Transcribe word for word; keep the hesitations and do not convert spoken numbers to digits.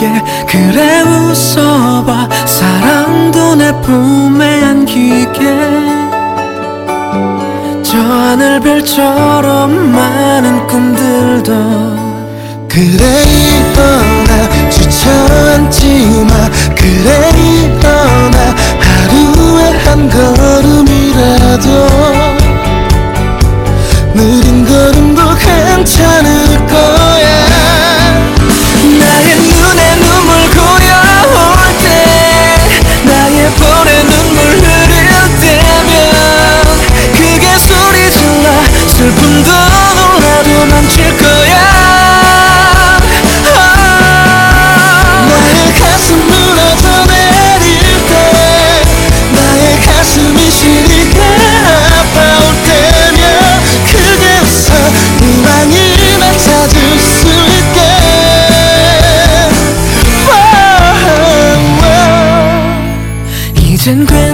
크게 그래 웃어봐. 사랑도 내 품에 안기게 저 하늘별처럼 많은 꿈들도 그래 일어나 주저앉지 마. 그래 일어나 하루에 한 걸음이라도 느린 걸음도 괜찮을 거야. 나의 눈에 눈물 고여올 때 나의 볼에 눈물 흐를 때면 크게 소리 질러 슬픔도 놀라도 멈출 거야. 나의 가슴 무너져 내릴 때 나의 가슴이 시리게 아파올 때면 크게 웃어 희망이나 찾을 수 있게. 이젠 괜찮아